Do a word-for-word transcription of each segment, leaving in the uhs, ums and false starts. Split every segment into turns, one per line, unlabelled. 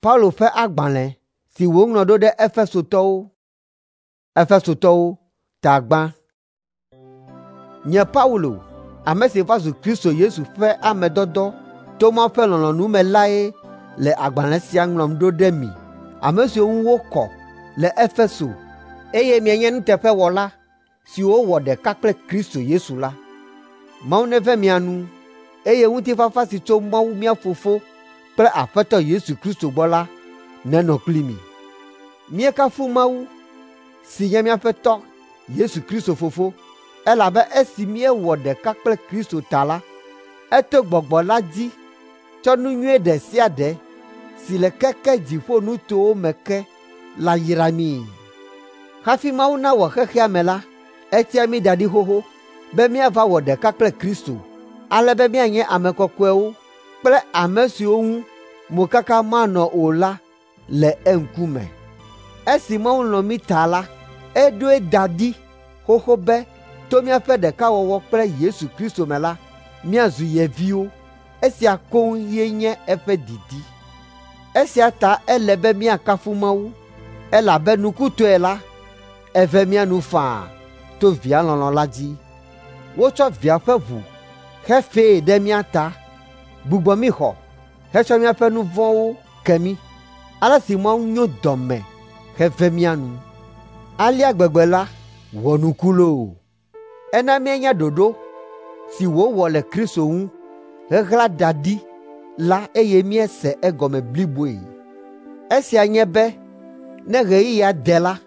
Paulo ƒe agbalẽ si woŋlɔ ɖo ɖe Efesotɔwo, Efesotɔwo tagbã. Nye Paulo, ame si va zu Kristo Yesu ƒe ame dɔdɔ to Mawu ƒe lɔlɔ̃nu me lae le agbalẽ sia ŋlɔm ɖo ɖe mi, ame siwo ŋu wokɔ le Efeso, eye mienye nuteƒewɔla siwo wɔ ɖeka kple Kristo Yesu la. Mawu neve mia nu, eye ŋutifafa si tso Mawu mía Fofo kple Aƒetɔ Yesu Kristo gbɔ la nenɔ kpli mi. Míekafu Mawu si nye míaƒe tɔ Yesu Kristo Fofo, elabe esi míewɔ ɖeka kple Kristo ta la, eto gbɔgbɔ la dzi tsɔ nu nyuie ɖe sia ɖe si le keke dziƒo nutowo me ke la yra mí. Hafi Mawu nawɔ xexea me la, etia mí da ɖi xoxo be míava wɔ ɖeka kple Kristo, ale be míanye ame kɔkɔewo kple ame siwo ŋu mokaka manɔ o la le eŋkume. Esi Mawu lɔ̃ mí ta la, eɖoe da ɖi xoxo be to míaƒe ɖekawɔwɔ kple Yesu Kristo me la, míazu ye viwo. Esia koŋ ye nye eƒe didi. Esia ta ele be míakafu Mawu, elabe nukutɔe la, eve mía nu faa to via lɔlɔ̃ la dzi. Wotsɔ via ƒe ʋu hefee ɖe mía ta, gbugbɔ mí xɔ, hetsɔ míaƒe nu vɔ̃wo ke mí, ale si Mawu nyo dɔ me heve mía nu. Alea gbegbe la, wɔ nuku loo. Ena míenya ɖoɖo si wòwɔ le Kristo ŋu heɣla da ɖi la, eye míese egɔme bliboe. Esia nye be ne ɣeyiɣia de la,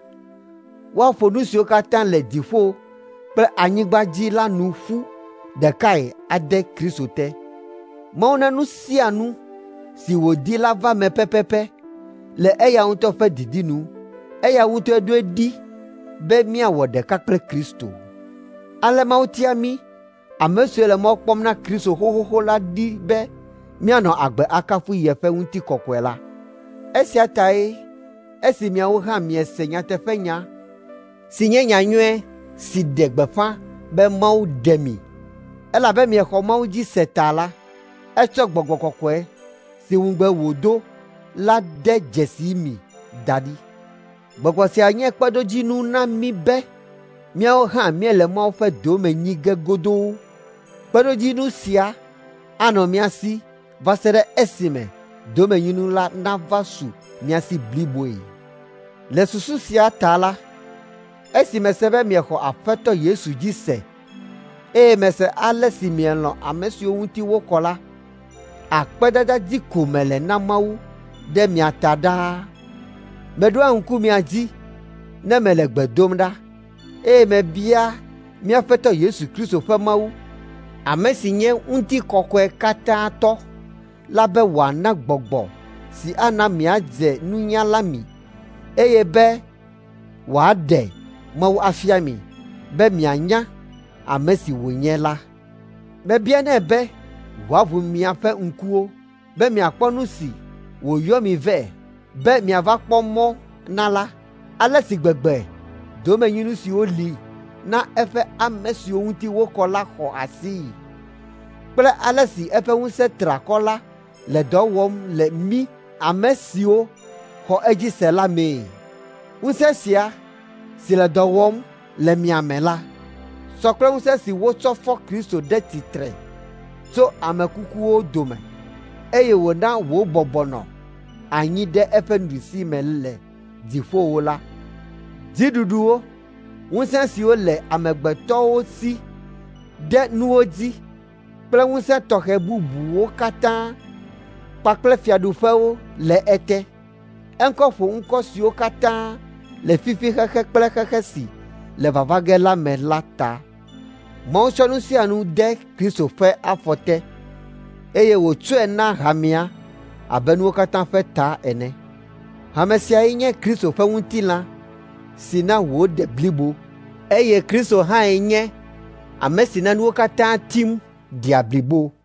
woaƒo nu siwo katã le dziƒo kple anyigba dzi la nu ƒu ɖekae ade Kristo te. Mawu na nu sia nu si wòdi la va me pɛpɛpɛ le eya ŋutɔ ƒe didi nu. Eya ŋutɔe ɖoe ɖi be míawɔ ɖeka kple Kristo. Ale Mawu tia mí, ame siwo le mɔ kpɔm na Kristo xoxoxo la ɖi be míanɔ agbe akafu yeƒe ŋutikɔkɔe la. Esia tae, esi miawo hã miese nyateƒenya si nye nyanyuie si ɖe gbeƒã be Mawu ɖe mi, elabe miexɔ Mawu dzi se ta la, etsɔ Gbɔgbɔ Kɔkɔe si ŋugbe wòdo la de dzesi mi da ɖi. Gbɔgbɔ sia nye kpeɖodzinu na mí be míawo hã míele Mawu ƒe dome nyi ge godoo. Kpeɖodzinu sia anɔ mía si va se ɖe esime domenyinu la nava su mía si bliboe. Le susu sia ta la, esi mese be miexɔ Aƒetɔ Yesu dzi se, eye mese ale si mielɔ̃ ame siwo ŋuti wokɔ la, akpedada dzi ko mele na Mawu ɖe mia ta ɖaa. Meɖoa ŋku mia dzi ne mele gbe dom ɖa, eye mebia mía Aƒetɔ Yesu Kristo ƒe Mawu, ame si nye ŋutikɔkɔe katã tɔ la be wòana gbɔgbɔ si ana miadze nunyala mi, eye be wòaɖe Mawu afia mi be mianya ame si wònye la. Mebianɛ be wòaʋu miaƒe ŋkuwo be miakpɔ nu si wòyɔ mi vɛ be miava kpɔ mɔ na la, ale si gbegbe domenyinu siwo li na eƒe ame siwo ŋuti wokɔ la xɔ asii, kple ale si eƒe ŋusẽ triakɔ la le dɔ wɔm le mí ame siwo xɔ edzi se la mee. Ŋusẽ sia si le dɔ wɔm le mia me la, sɔ kple ŋusẽ si wotsɔ fɔ Kristo ɖe tsitre tso ame kukuwo dome, eye wòna wòbɔbɔ nɔ anyi ɖe eƒe nuɖusime le dziƒowo la. Dziɖuɖuwo, ŋusẽ siwo le amegbetɔwo si ɖe nuwo dzi kple ŋusẽ tɔxɛ bubuwo katã kpakple fiaɖuƒewo le ete. Eŋkɔ ƒo ŋkɔ siwo katã le fifi xexe kple xexe si le vava ge la me la ta. Mawu tsɔ nu sia nu de Kristo ƒe afɔ te, eye wòtsɔe na hamea abe nuwo katã ƒe ta ene. Hame siae nye Kristo ƒe ŋutilã si na wòɖe blibo, eye Kristo hãe nye ame si na nuwo katã tim ɖia blibo.